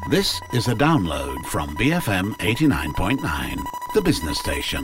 This is a download from BFM 89.9, the business station.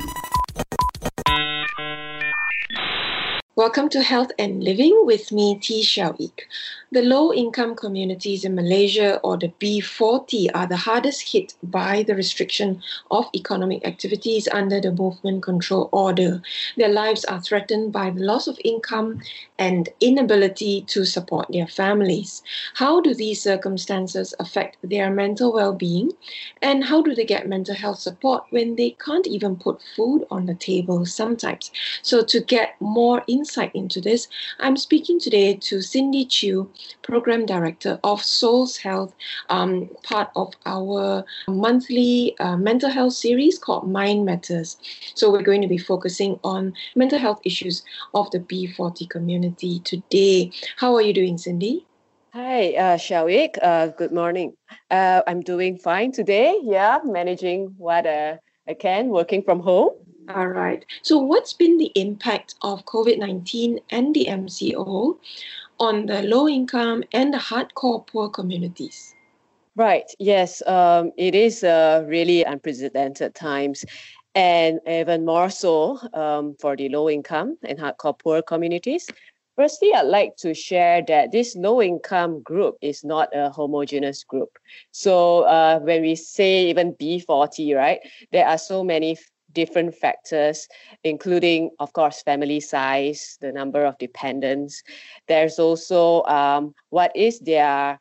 Welcome to Health and Living with me, T. Xiao-Ik. The low-income communities in Malaysia, or the B40, are the hardest hit by the restriction of economic activities under the Movement Control Order. Their lives are threatened by the loss of income and inability to support their families. How do these circumstances affect their mental well-being? And how do they get mental health support when they can't even put food on the table sometimes? So to get more insight into this, I'm speaking today to Cindy Chew, Program Director of Souls Health, part of our monthly mental health series called Mind Matters. So we're going to be focusing on mental health issues of the B40 community today. How are you doing, Cindy? Hi, Xiao-Ik. Good morning. I'm doing fine today. Yeah, managing what I can, working from home. All right. So what's been the impact of COVID-19 and the MCO on the low-income and the hardcore poor communities? Right. Yes, it is really unprecedented times, and even more so for the low-income and hardcore poor communities. Firstly, I'd like to share that this low-income group is not a homogeneous group. So when we say even B40, right, there are so many different factors, including, of course, family size, the number of dependents. There's also what is their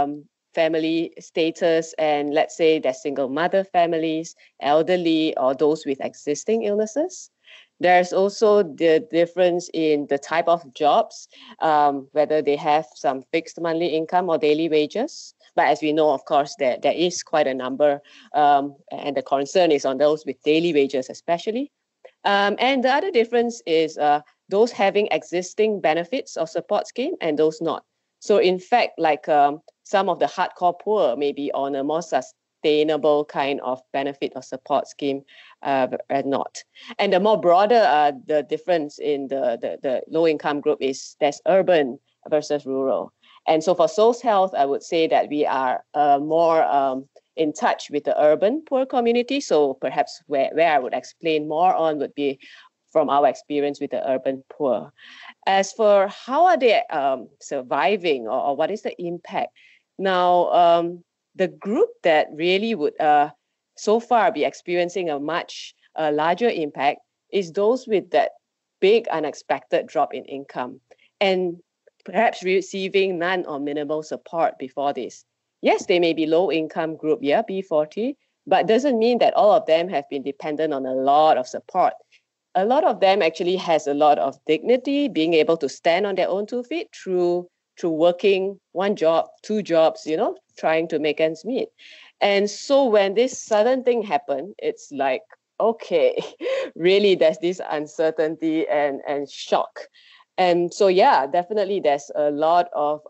family status, and let's say they're single mother families, elderly, or those with existing illnesses. There's also the difference in the type of jobs, whether they have some fixed monthly income or daily wages. But as we know, of course, there is quite a number, and the concern is on those with daily wages especially. And the other difference is those having existing benefits or support scheme and those not. So in fact, like some of the hardcore poor may be on a more sustainable kind of benefit or support scheme and not. And the more broader the difference in the low income group is there's urban versus rural. And so for Souls Health, I would say that we are more in touch with the urban poor community. So perhaps where I would explain more on would be from our experience with the urban poor. As for how are they surviving or what is the impact? Now, the group that really would so far be experiencing a much larger impact is those with that big unexpected drop in income and perhaps receiving none or minimal support before this. Yes, they may be low income group, yeah, B40, but doesn't mean that all of them have been dependent on a lot of support. A lot of them actually has a lot of dignity, being able to stand on their own 2 feet through working 1 job, 2 jobs, trying to make ends meet. And so when this sudden thing happened, it's like, okay, really there's this uncertainty and shock. And so, yeah, definitely there's a lot of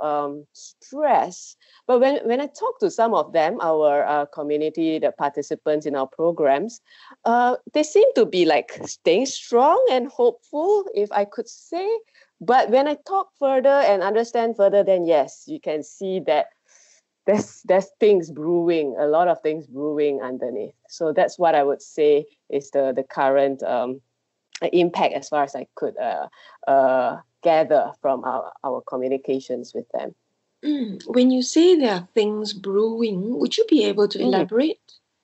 stress. But when I talk to some of them, our community, the participants in our programs, they seem to be like staying strong and hopeful, if I could say. But when I talk further and understand further, then yes, you can see that there's things brewing, a lot of things brewing underneath. So that's what I would say is the current impact as far as I could gather from our communications with them. When you say there are things brewing, would you be able to elaborate?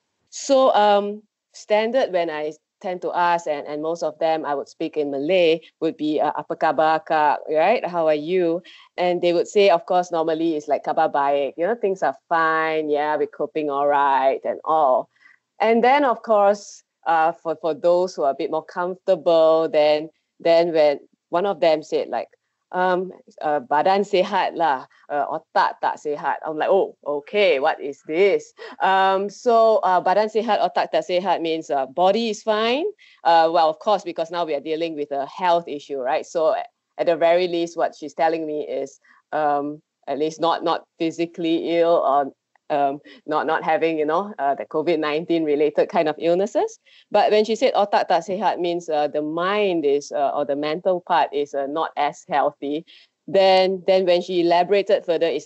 So standard when I tend to ask, and most of them I would speak in Malay, would be apa khabar kak, right? How are you? And they would say, of course, normally it's like kabar baik, things are fine, yeah, we're coping all right and all. And then, of course, for those who are a bit more comfortable, then when one of them said like, badan sehat lah, otak tak sehat. I'm like, oh, okay, what is this? So badan sehat, otak tak sehat means body is fine. Well, of course, because now we are dealing with a health issue, right? So at the very least, what she's telling me is at least not physically ill or not having, the COVID-19 related kind of illnesses. But when she said otak tak sehat means the mind is, or the mental part is not as healthy, then when she elaborated further, it's like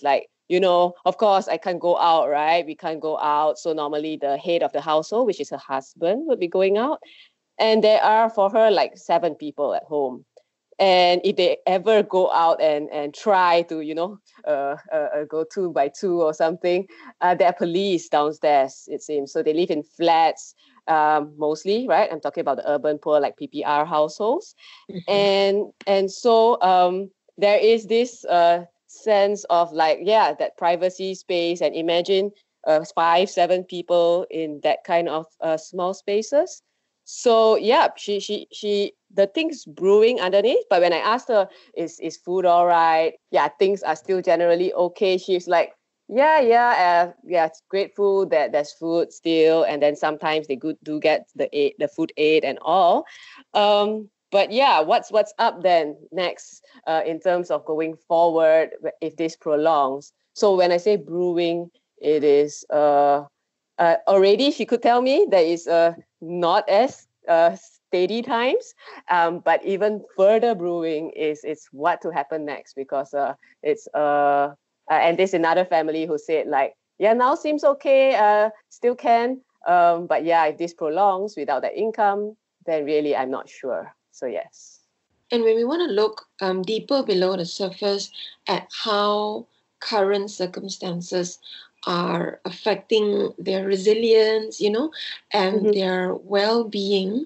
of course, I can't go out, right? We can't go out. So normally the head of the household, which is her husband, would be going out. And there are for her like 7 people at home. And if they ever go out and try to, go 2 by 2 or something, there are police downstairs, it seems. So they live in flats mostly, right? I'm talking about the urban poor, like PPR households. And so there is this sense of like, that privacy space. And imagine 5, 7 people in that kind of small spaces. So she the things brewing underneath. But when I asked her, is food all right? Yeah, things are still generally okay. She's like, it's great food. There's food still, and then sometimes they do get the food aid and all. But what's up then next in terms of going forward if this prolongs? So when I say brewing, it is already she could tell me there is not as steady times, but even further brewing is what to happen next, because it's and there's another family who said like, now seems okay, still can, but if this prolongs without the income, then really I'm not sure. So yes. And when we want to look deeper below the surface at how current circumstances are affecting their resilience, and their well-being,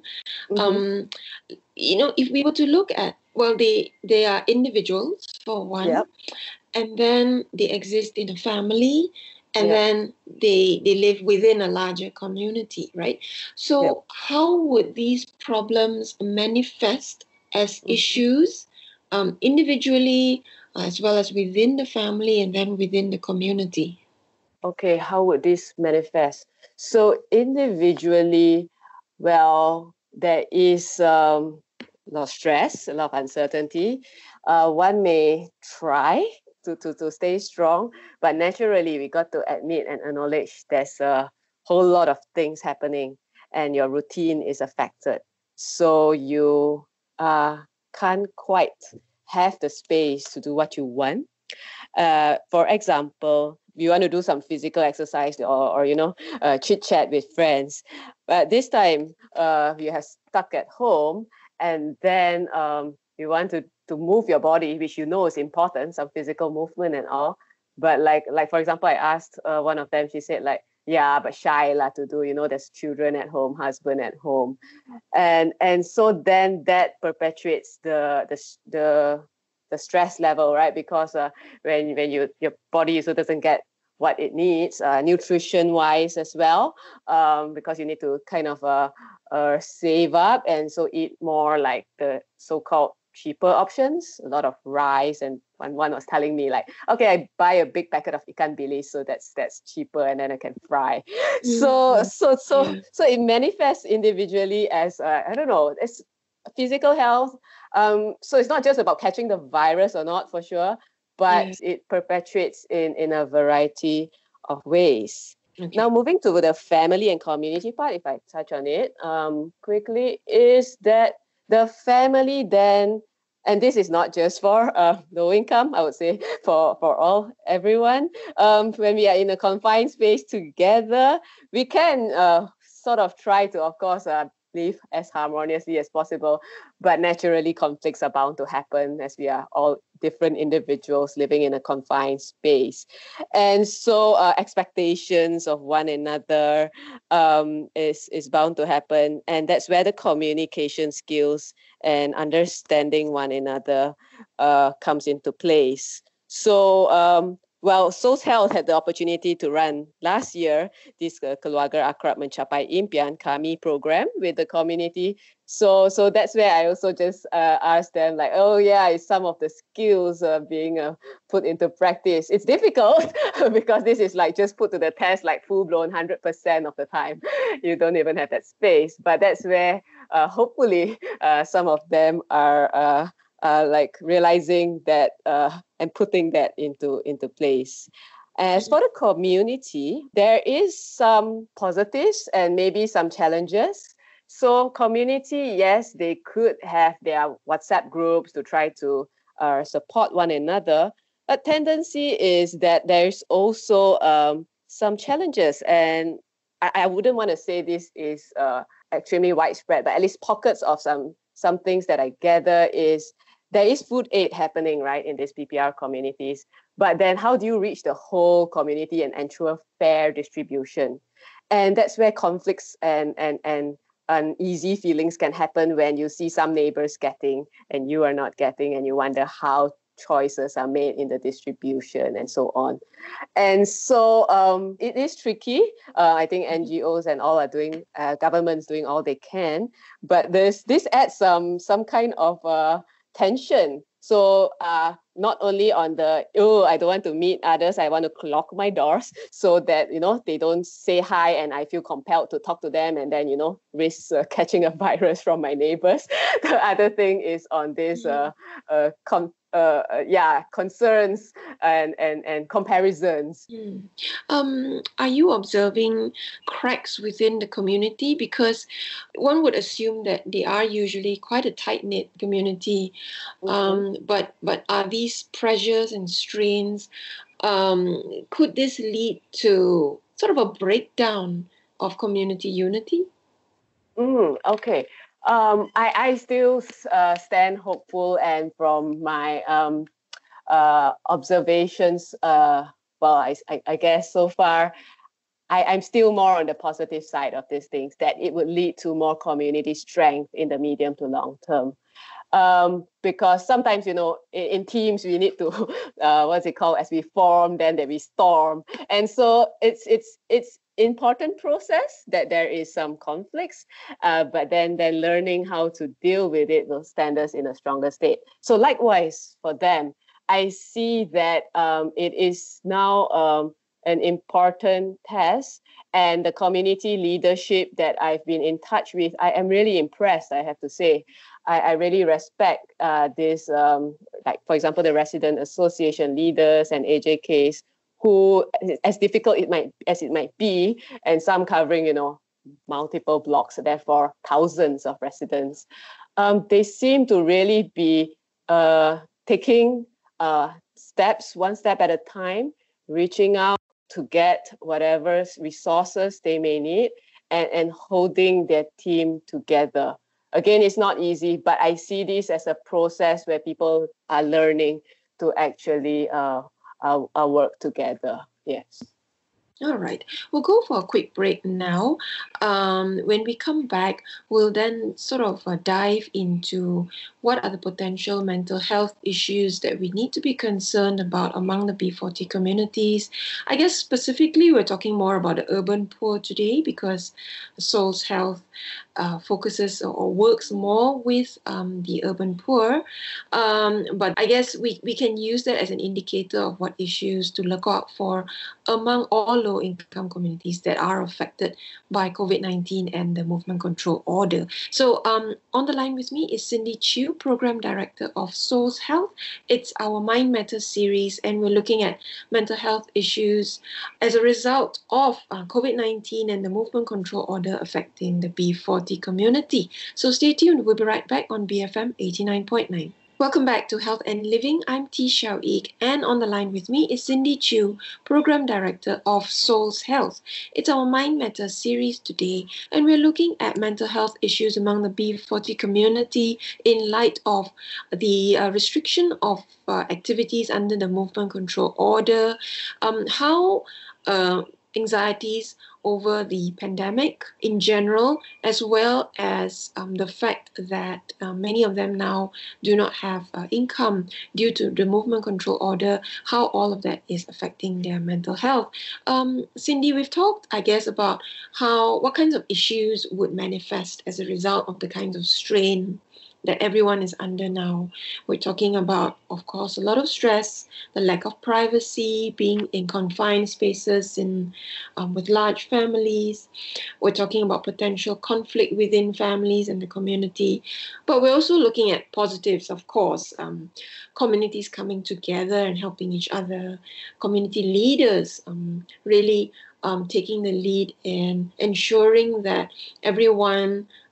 if we were to look at, they are individuals for one, and then they exist in a family, and then they live within a larger community, right? So how would these problems manifest as issues individually, as well as within the family and then within the community? Okay, how would this manifest? So individually, there is a lot of stress, a lot of uncertainty. One may try to stay strong, but naturally we got to admit and acknowledge there's a whole lot of things happening and your routine is affected. So you can't quite have the space to do what you want. For example, you want to do some physical exercise or chit chat with friends, but this time you have stuck at home, and then you want to move your body, which is important, some physical movement and all. But like for example, I asked one of them, she said like, but shy to do, there's children at home, husband at home, and so then that perpetuates the stress level, right? Because when your body also doesn't get what it needs, nutrition wise as well, because you need to kind of save up and so eat more like the so-called cheaper options, a lot of rice. And one was telling me like, okay, I buy a big packet of ikan bilis, so that's cheaper, and then I can fry. So it manifests individually as I don't know, it's physical health. So it's not just about catching the virus or not, for sure, but it perpetuates in a variety of ways. Okay. Now, moving to the family and community part, if I touch on it quickly, is that the family then, and this is not just for low income, I would say for everyone, when we are in a confined space together, we can sort of try to, of course, live as harmoniously as possible, but naturally conflicts are bound to happen as we are all different individuals living in a confined space. And so expectations of one another is bound to happen, and that's where the communication skills and understanding one another comes into place. So SOSHealth had the opportunity to run last year this Keluarga Akrab Mencapai Impian KAMI program with the community. So that's where I also just asked them like, is some of the skills being put into practice? It's difficult because this is like just put to the test like full-blown 100% of the time. You don't even have that space. But that's where hopefully some of them are like realizing that and putting that into place. As for the community, there is some positives and maybe some challenges. So community, yes, they could have their WhatsApp groups to try to support one another. a tendency is that there's also some challenges, and I wouldn't want to say this is extremely widespread, but at least pockets of some things that I gather is there is food aid happening, right, in these PPR communities. But then how do you reach the whole community and ensure fair distribution? And that's where conflicts and uneasy feelings can happen when you see some neighbors getting and you are not getting, and you wonder how choices are made in the distribution and so on. And so it is tricky. I think NGOs and all are doing, governments doing all they can, but this adds some kind of tension. So not only on the, I don't want to meet others, I want to lock my doors so that, they don't say hi and I feel compelled to talk to them and then, risk catching a virus from my neighbors. The other thing is on this concerns and comparisons. Are you observing cracks within the community? Because one would assume that they are usually quite a tight-knit community, but are these pressures and strains, could this lead to sort of a breakdown of community unity? Okay. I still stand hopeful, and from my observations, I guess so far, I'm still more on the positive side of these things, that it would lead to more community strength in the medium to long term. Because sometimes, in teams, we need to, what's it called, as we form, then we storm. And so it's important process that there is some conflicts, but then learning how to deal with it will stand us in a stronger state. So likewise for them, I see that it is now an important task, and the community leadership that I've been in touch with, I am really impressed, I have to say. I really respect this, like, for example, the resident association leaders and AJKs, who, as difficult as it might be, and some covering, multiple blocks, therefore thousands of residents, they seem to really be taking steps, one step at a time, reaching out to get whatever resources they may need, and holding their team together. Again, it's not easy, but I see this as a process where people are learning to actually work together. Yes. All right. We'll go for a quick break now. When we come back, we'll then sort of dive into what are the potential mental health issues that we need to be concerned about among the B40 communities. I guess specifically we're talking more about the urban poor today, because Soul's Health focuses or works more with the urban poor. But I guess we can use that as an indicator of what issues to look out for among all low-income communities that are affected by COVID-19 and the movement control order. So on the line with me is Cindy Chew, Program Director of Soul's Health. It's our Mind Matters series, and we're looking at mental health issues as a result of COVID-19 and the movement control order affecting the B40 community. So stay tuned. We'll be right back on BFM 89.9. Welcome back to Health and Living. I'm T. Xiao Ik, and on the line with me is Cindy Chew, Program Director of Soul's Health. It's our Mind Matters series today, and we're looking at mental health issues among the B40 community in light of the restriction of activities under the movement control order, how anxieties over the pandemic in general, as well as the fact that many of them now do not have income due to the movement control order, how all of that is affecting their mental health. Cindy, we've talked, I guess, about what kinds of issues would manifest as a result of the kinds of strain that everyone is under now. We're talking about, of course, a lot of stress, the lack of privacy, being in confined spaces with large families. We're talking about potential conflict within families and the community. But we're also looking at positives, of course, communities coming together and helping each other, community leaders really taking the lead in ensuring that everyone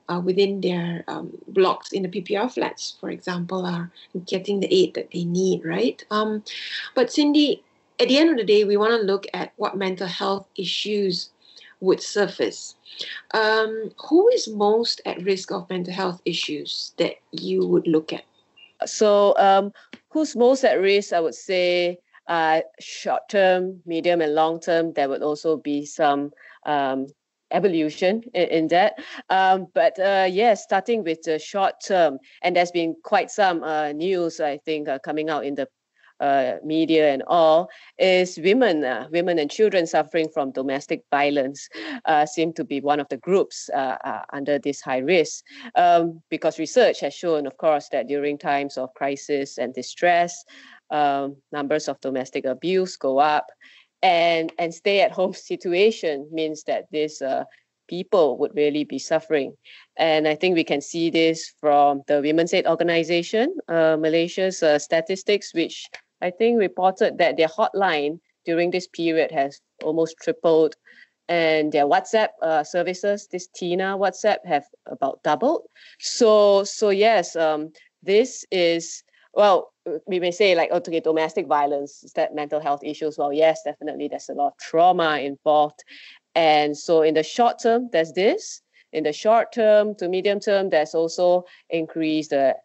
within their blocks in the PPR flats, for example, are getting the aid that they need, right? But Cindy, at the end of the day, we want to look at what mental health issues would surface. Who is most at risk of mental health issues that you would look at? So, who's most at risk? I would say short term, medium, and long term. There would also be some evolution in that. But yes, starting with the short term, and there's been quite some news, I think, coming out in the media and all, is women and children suffering from domestic violence seem to be one of the groups under this high risk, because research has shown, of course, that during times of crisis and distress, numbers of domestic abuse go up, and stay-at-home situation means that these people would really be suffering. And I think we can see this from the Women's Aid Organization, Malaysia's statistics, which I think reported that their hotline during this period has almost tripled, and their WhatsApp services, this Tina WhatsApp, have about doubled. So yes, this is, well, we may say like, okay, domestic violence, is that mental health issues? Well, yes, definitely, there's a lot of trauma involved. And so in the short term, there's this. In the short term to medium term, there's also increased the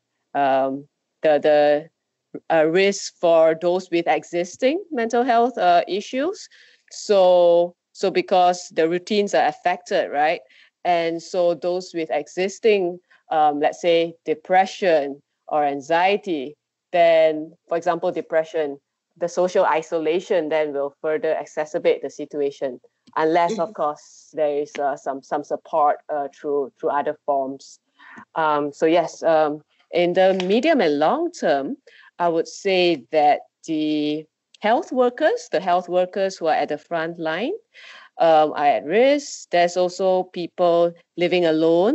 risk for those with existing mental health issues. So because the routines are affected, right? And so those with existing, let's say, depression or anxiety, then, for example, depression, the social isolation then will further exacerbate the situation, unless, of course, there is some support through other forms. So yes, in the medium and long term, I would say that the health workers who are at the front line, are at risk. There's also people living alone,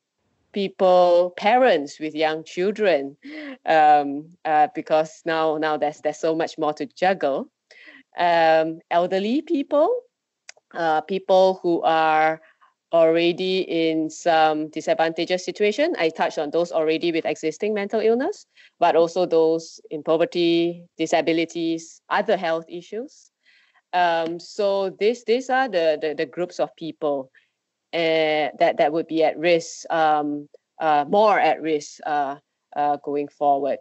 parents with young children, because now there's so much more to juggle. Elderly people, people who are already in some disadvantageous situation. I touched on those already with existing mental illness, but also those in poverty, disabilities, other health issues. So these are the groups of people that would be at risk, more at risk going forward.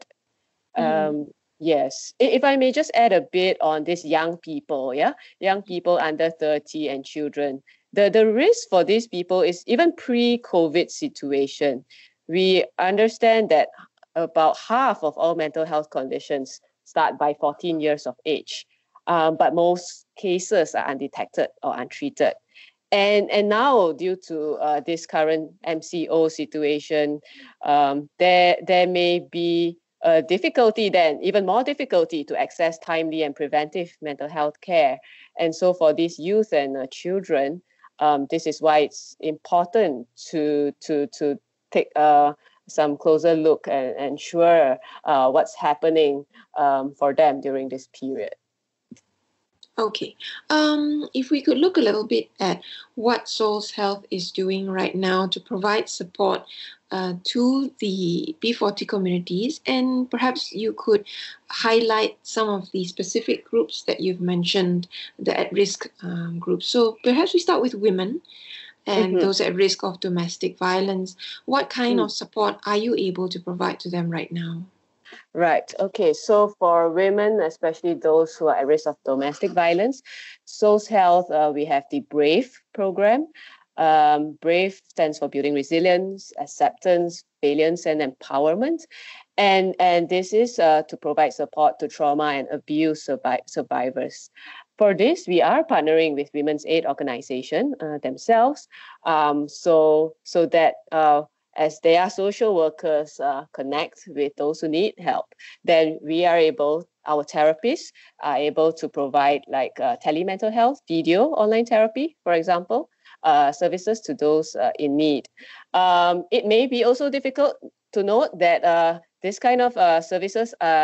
Yes, if I may just add a bit on this young people, young people under 30 and children. The risk for these people is even pre-COVID situation. We understand that about half of all mental health conditions start by 14 years of age, but most cases are undetected or untreated. And now, due to this current MCO situation, there may be difficulty then, even more difficulty to access timely and preventive mental health care. And so for these youth and children, this is why it's important to take some closer look and ensure what's happening for them during this period. Okay. If we could look a little bit at what Souls Health is doing right now to provide support to the B40 communities, and perhaps you could highlight some of the specific groups that you've mentioned, the at-risk groups. So perhaps we start with women and those at risk of domestic violence. What kind of support are you able to provide to them right now? Right. Okay. So for women, especially those who are at risk of domestic violence, Souls Health, we have the BRAVE program. BRAVE stands for Building Resilience, Acceptance, Valiance, and Empowerment. And this is to provide support to trauma and abuse survivors. For this, we are partnering with Women's Aid Organization themselves, so that as they are social workers, connect with those who need help, then we are able, our therapists are able to provide like telemental health, video online therapy, for example, services to those in need. It may be also difficult to note that this kind of services are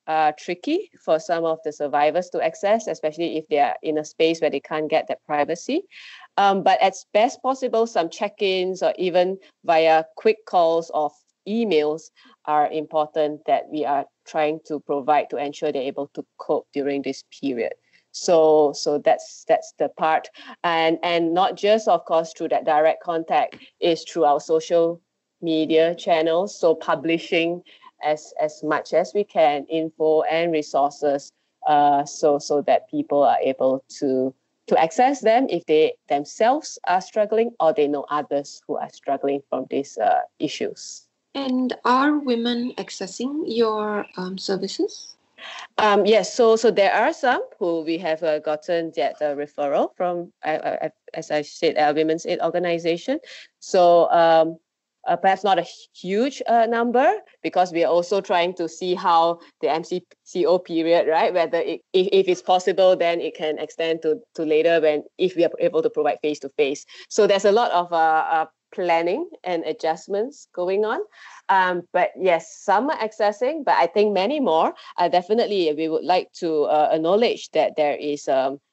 tricky for some of the survivors to access, especially if they are in a space where they can't get that privacy. But as best possible, some check-ins or even via quick calls or emails are important that we are trying to provide to ensure they're able to cope during this period. So that's the part, and not just, of course, through that direct contact, is through our social media channels. So publishing as much as we can info and resources, so that people are able to access them if they themselves are struggling or they know others who are struggling from these issues. And are women accessing your services? Yes, so there are some who we have gotten that referral from, as I said, our Women's Aid organization. So perhaps not a huge number, because we are also trying to see how the MCCO period, right, whether if it's possible, then it can extend to later if we are able to provide face-to-face. So there's a lot of planning and adjustments going on. But yes, some are accessing, but I think many more. Definitely, we would like to acknowledge that there is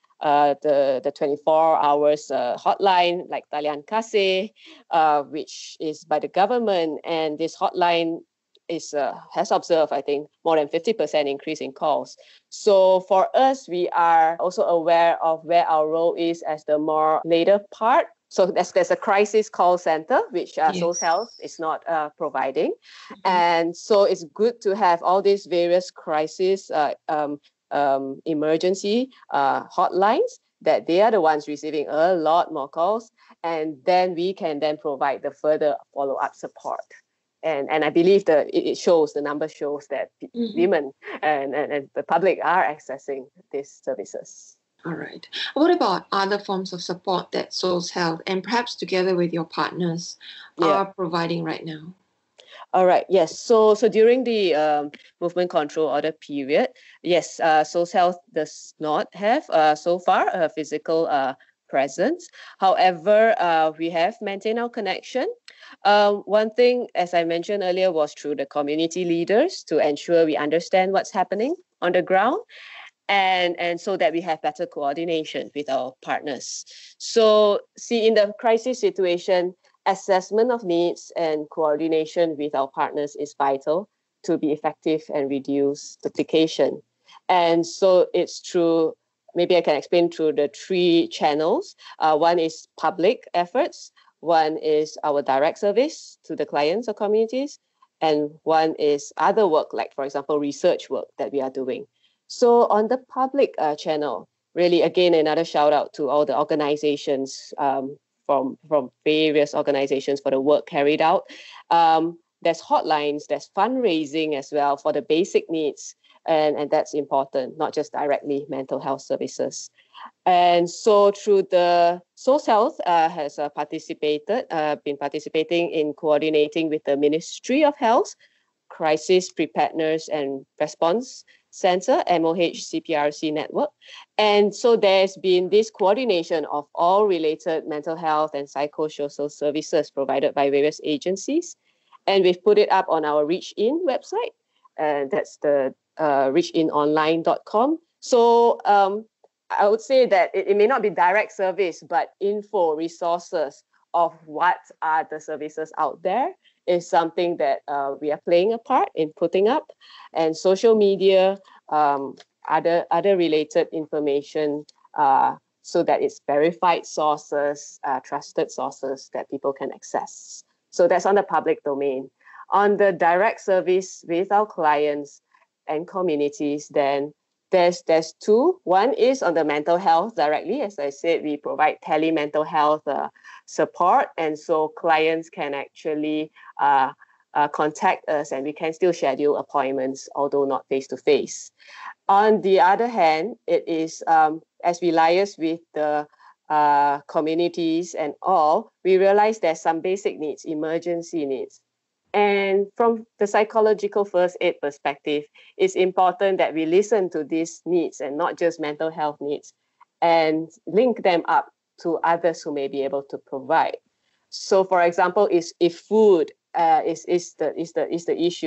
the 24 hours hotline like Talian Kasih, which is by the government, and this hotline has observed, I think, more than 50% increase in calls. So for us, we are also aware of where our role is as the more later part. So there's a crisis call center, which SoulHealth is not providing. Mm-hmm. And so it's good to have all these various crisis emergency hotlines, that they are the ones receiving a lot more calls. And then we can then provide the further follow-up support. And I believe that the number shows that mm-hmm. women and the public are accessing these services. All right. What about other forms of support that SoulHealth, and perhaps together with your partners, are providing right now? All right. Yes. So during the movement control order period, yes, SoulHealth does not have so far a physical presence. However, we have maintained our connection. One thing, as I mentioned earlier, was through the community leaders to ensure we understand what's happening on the ground. And so that we have better coordination with our partners. So see, in the crisis situation, assessment of needs and coordination with our partners is vital to be effective and reduce duplication. And so it's through, maybe I can explain through the 3 channels. One is public efforts, one is our direct service to the clients or communities, and one is other work, like, for example, research work that we are doing. So on the public channel, really, again, another shout out to all the organizations from various organizations for the work carried out. There's hotlines, there's fundraising as well for the basic needs, and that's important, not just directly mental health services. And so through the SoulHealth has been participating in coordinating with the Ministry of Health, Crisis Preparedness and Response Center, MOH CPRC network. And so there's been this coordination of all related mental health and psychosocial services provided by various agencies. And we've put it up on our Reach In website, and that's the reachinonline.com. So I would say that it may not be direct service, but info, resources of what are the services out there is something that we are playing a part in putting up. And social media, other related information, so that it's verified sources, trusted sources that people can access. So that's on the public domain. On the direct service with our clients and communities, then there's 2. One is on the mental health directly. As I said, we provide tele-mental health support. And so clients can actually contact us, and we can still schedule appointments, although not face-to-face. On the other hand, it is, as we liaise with the communities and all, we realize there's some basic needs, emergency needs. And from the psychological first aid perspective, it's important that we listen to these needs and not just mental health needs, and link them up to others who may be able to provide. So, for example, if food is the issue,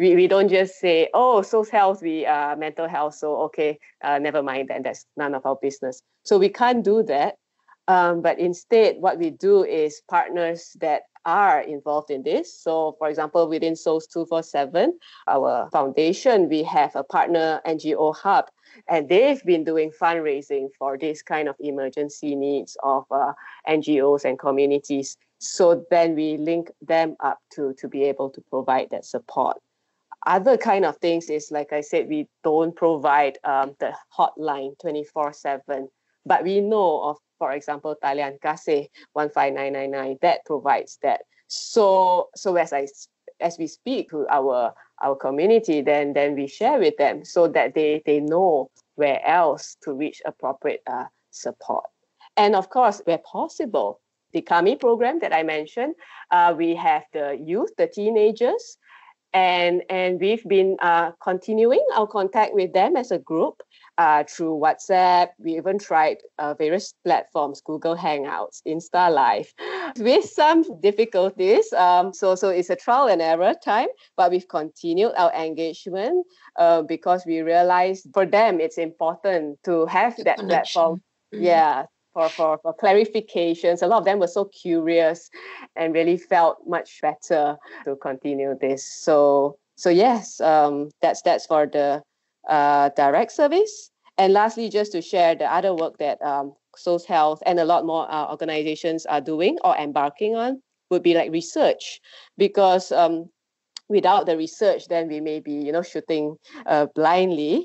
We don't just say, oh, so health, we are mental health, so okay, never mind, then that's none of our business. So we can't do that. But instead, what we do is partners that are involved in this. So, for example, within SOS 247, our foundation, we have a partner NGO hub, and they've been doing fundraising for this kind of emergency needs of NGOs and communities. So then we link them up to be able to provide that support. Other kind of things is, like I said, we don't provide the hotline 24/7, but we know of, for example, Talian Kasih 15999 that provides that. So as we speak to our community, then we share with them so that they know where else to reach appropriate support. And of course, where possible, the KAMI program that I mentioned, we have the youth, the teenagers, and we've been continuing our contact with them as a group through WhatsApp. We even tried various platforms, Google Hangouts, Insta Live, with some difficulties. So it's a trial and error time, but we've continued our engagement because we realized for them it's important to have that platform. Mm-hmm. Yeah. For clarifications. A lot of them were so curious and really felt much better to continue this. So yes, that's for the direct service. And lastly, just to share the other work that SOS Health and a lot more organizations are doing or embarking on would be like research, because without the research, then we may be, shooting blindly.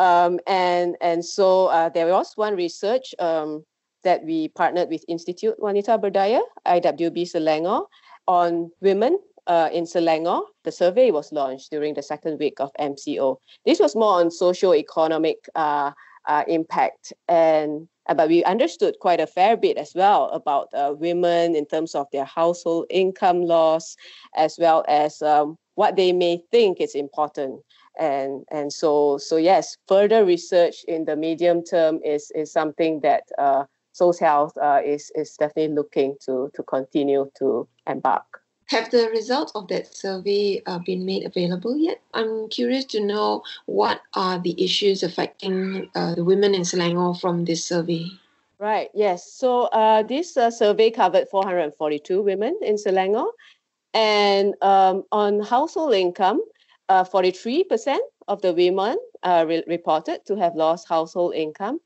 And so there was one research that we partnered with Institute Wanita Berdaya, IWB Selangor, on women in Selangor. The survey was launched during the second week of MCO. This was more on socio-economic impact, but we understood quite a fair bit as well about women in terms of their household income loss, as well as what they may think is important. And so yes, further research in the medium term is something that SOS Health is definitely looking to continue to embark. Have the results of that survey been made available yet? I'm curious to know what are the issues affecting the women in Selangor from this survey. Right, yes. So this survey covered 442 women in Selangor. And on household income, 43% of the women reported to have lost household income.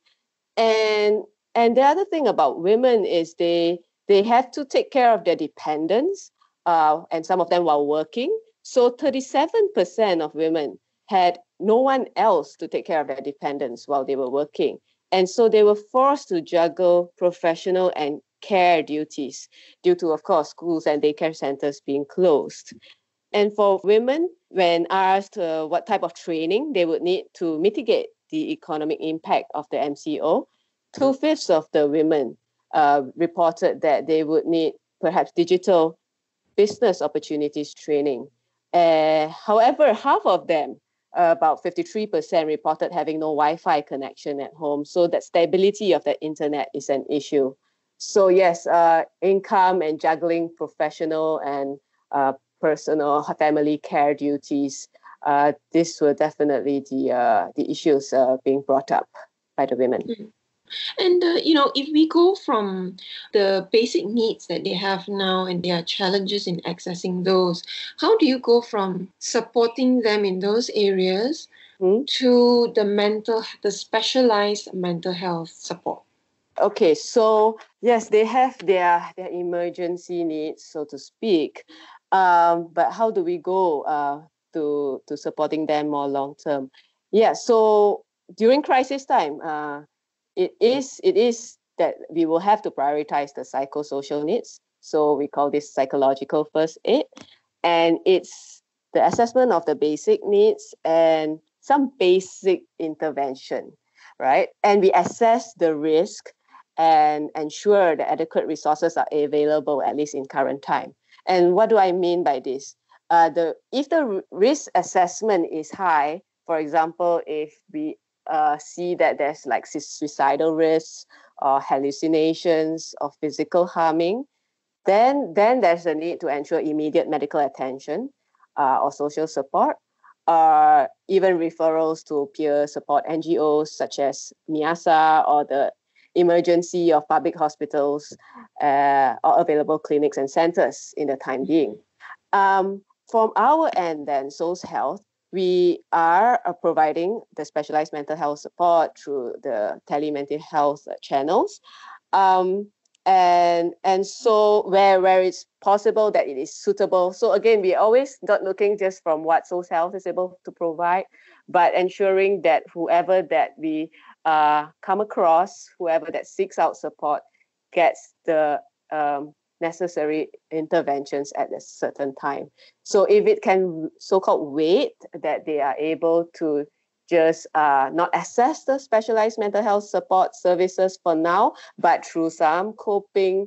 And the other thing about women is they have to take care of their dependents, and some of them while working. So 37% of women had no one else to take care of their dependents while they were working. And so they were forced to juggle professional and care duties due to, of course, schools and daycare centers being closed. And for women, when asked what type of training they would need to mitigate the economic impact of the MCO, 2/5 of the women reported that they would need perhaps digital business opportunities training. However, half of them, about 53%, reported having no Wi-Fi connection at home. So that stability of the internet is an issue. So yes, income and juggling professional and personal family care duties, this were definitely the issues being brought up by the women. Mm-hmm. And, if we go from the basic needs that they have now and their challenges in accessing those, how do you go from supporting them in those areas to the specialized mental health support? Okay, so yes, they have their emergency needs, so to speak. But how do we go to supporting them more long term? Yeah, so during crisis time, it is that we will have to prioritize the psychosocial needs. So we call this psychological first aid. And it's the assessment of the basic needs and some basic intervention, right? And we assess the risk and ensure that adequate resources are available, at least in current time. And what do I mean by this? If the risk assessment is high, for example, if we see that there's like suicidal risks or hallucinations or physical harming, then there's a need to ensure immediate medical attention or social support. or even referrals to peer support NGOs such as MIASA or the emergency of public hospitals or available clinics and centers in the time being. From our end then, SOS Health, we are providing the specialized mental health support through the telemental health channels. And so where it's possible that it is suitable. So again, we're always not looking just from what SOS Health is able to provide, but ensuring that whoever that we come across, whoever that seeks out support, gets the necessary interventions at a certain time. So if it can so-called wait, that they are able to just not access the specialized mental health support services for now, but through some coping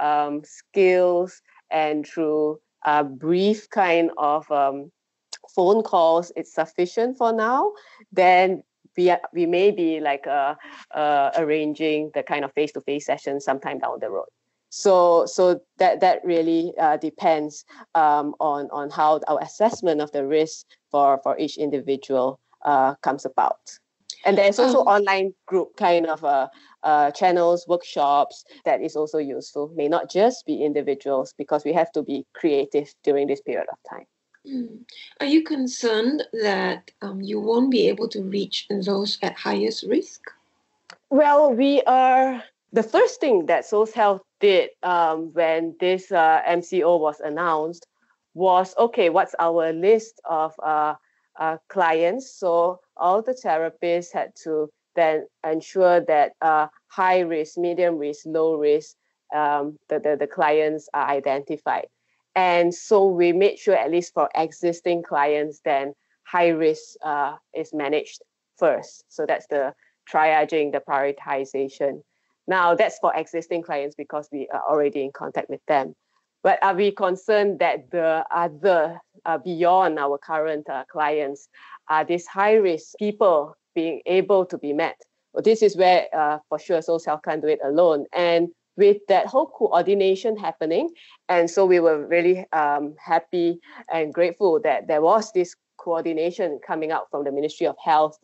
skills and through a brief kind of phone calls, it's sufficient for now, then we may be like arranging the kind of face-to-face session sometime down the road. So that really depends on how our assessment of the risk for each individual comes about. And there's also online group kind of channels, workshops that is also useful. May not just be individuals, because we have to be creative during this period of time. Are you concerned that you won't be able to reach those at highest risk? Well, the first thing that SOS Health did when this MCO was announced was, okay, what's our list of clients? So all the therapists had to then ensure that high risk, medium risk, low risk, the clients are identified. And so we made sure, at least for existing clients, then high risk is managed first. So that's the triaging, the prioritization. Now, that's for existing clients because we are already in contact with them. But are we concerned that the other, beyond our current clients, are these high-risk people being able to be met? Well, this is where, for sure, SOS Health can't do it alone. And with that whole coordination happening, and so we were really happy and grateful that there was this coordination coming out from the Ministry of Health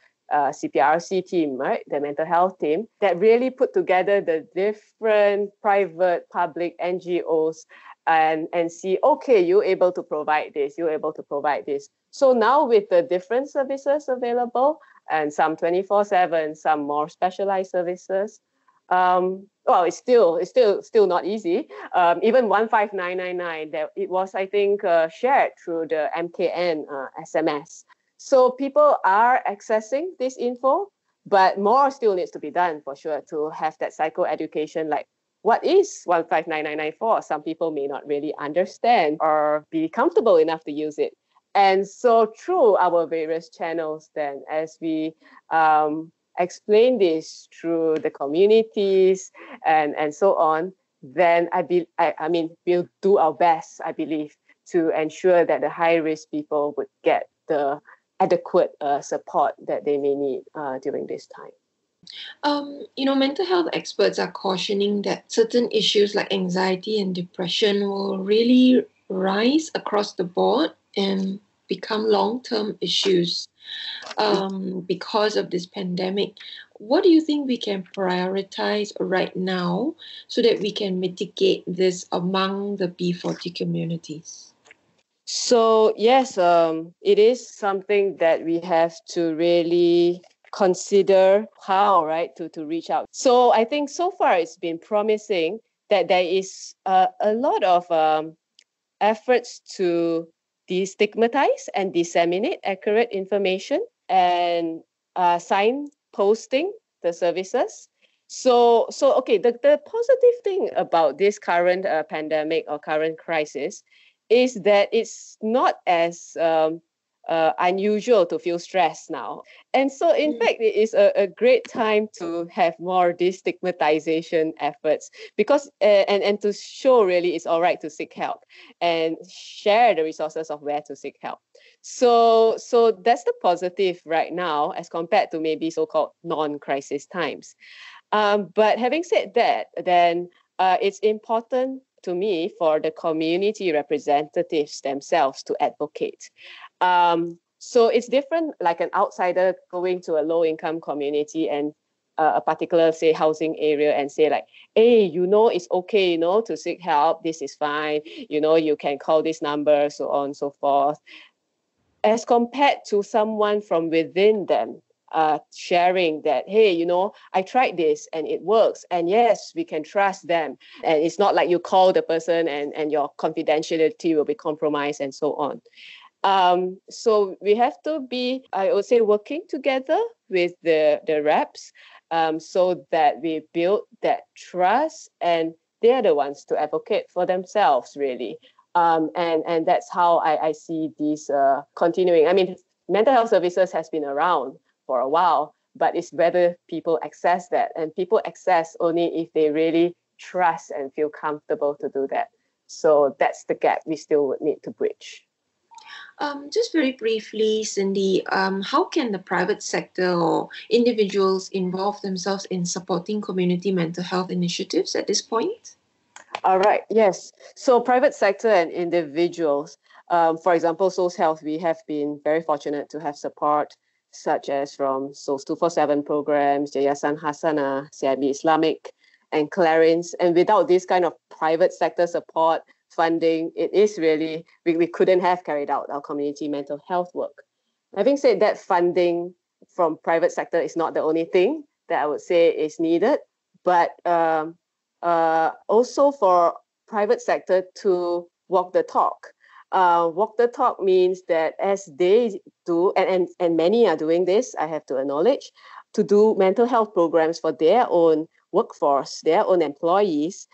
CPRC team, right, the mental health team, that really put together the different private, public NGOs and see, okay, you're able to provide this, you're able to provide this. So now with the different services available, and some 24/7, some more specialized services, well, it's still not easy. Even 15999, that it was, I think, shared through the MKN SMS. So people are accessing this info, but more still needs to be done for sure to have that psychoeducation, like what is 15999 for? Some people may not really understand or be comfortable enough to use it. And so through our various channels then, as we explain this through the communities and so on, then I mean, we'll do our best, I believe, to ensure that the high-risk people would get the adequate support that they may need during this time. Mental health experts are cautioning that certain issues like anxiety and depression will really rise across the board and become long-term issues because of this pandemic. What do you think we can prioritize right now so that we can mitigate this among the B40 communities? So yes, it is something that we have to really consider how, right, to reach out. So I think so far it's been promising that there is a lot of efforts to destigmatize and disseminate accurate information and signposting the services. So okay, the positive thing about this current pandemic or current crisis is that it's not as unusual to feel stressed now. And so, in fact, it is a great time to have more destigmatization efforts because, and to show really it's all right to seek help and share the resources of where to seek help. So that's the positive right now as compared to maybe so-called non-crisis times. But having said that, then it's important to me for the community representatives themselves to advocate. So it's different, like an outsider going to a low-income community and a particular, say, housing area and say like, hey, it's okay, to seek help. This is fine. You can call this number, so on and so forth. As compared to someone from within them, sharing that, hey, I tried this and it works. And yes, we can trust them. And it's not like you call the person and your confidentiality will be compromised and so on. So we have to be, I would say, working together with the reps so that we build that trust, and they're the ones to advocate for themselves, really. And that's how I see these continuing. I mean, mental health services has been around for a while, but it's whether people access that. And people access only if they really trust and feel comfortable to do that. So that's the gap we still would need to bridge. Just very briefly, Cindy, how can the private sector or individuals involve themselves in supporting community mental health initiatives at this point? All right, yes. So private sector and individuals, for example, Souls Health, we have been very fortunate to have support such as from Souls 247 programs, Yayasan Hasanah, CIB Islamic, and Clarins. And without this kind of private sector support, funding, it is really, we couldn't have carried out our community mental health work. Having said that, funding from private sector is not the only thing that I would say is needed, but also for private sector to walk the talk. Walk the talk means that as they do, and many are doing this, I have to acknowledge, to do mental health programs for their own workforce, their own employees,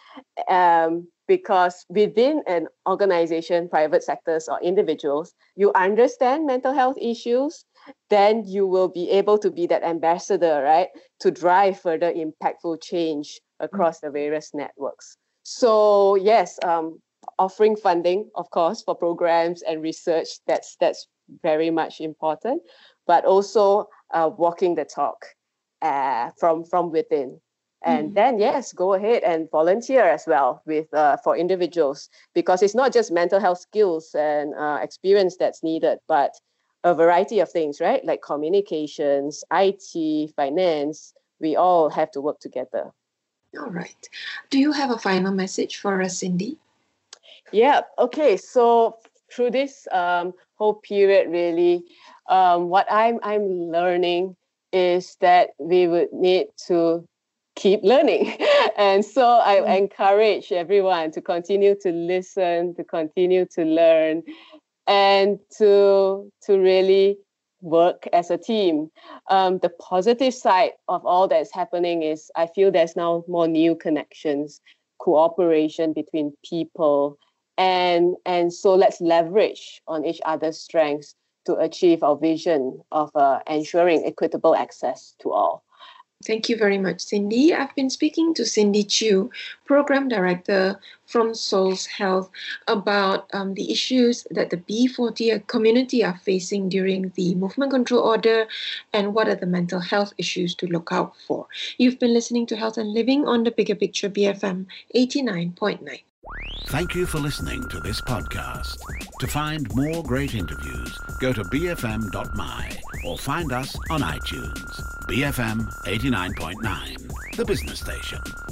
because within an organization, private sectors or individuals, you understand mental health issues, then you will be able to be that ambassador, right, to drive further impactful change across the various networks. So yes, offering funding, of course, for programs and research, that's very much important, but also walking the talk from within. And then, yes, go ahead and volunteer as well with for individuals, because it's not just mental health skills and experience that's needed, but a variety of things, right? Like communications, IT, finance, we all have to work together. All right. Do you have a final message for us, Cindy? Yeah, okay. So through this whole period, really, what I'm learning is that we would need to keep learning. And so I encourage everyone to continue to listen, to continue to learn, and to really work as a team. The positive side of all that's happening is I feel there's now more new connections, cooperation between people, and so let's leverage on each other's strengths to achieve our vision of ensuring equitable access to all. Thank you very much, Cindy. I've been speaking to Cindy Chew, Program Director from Souls Health, about the issues that the B40 community are facing during the Movement Control Order and what are the mental health issues to look out for. You've been listening to Health and Living on the Bigger Picture BFM 89.9. Thank you for listening to this podcast. To find more great interviews, go to bfm.my or find us on iTunes. BFM 89.9, the business station.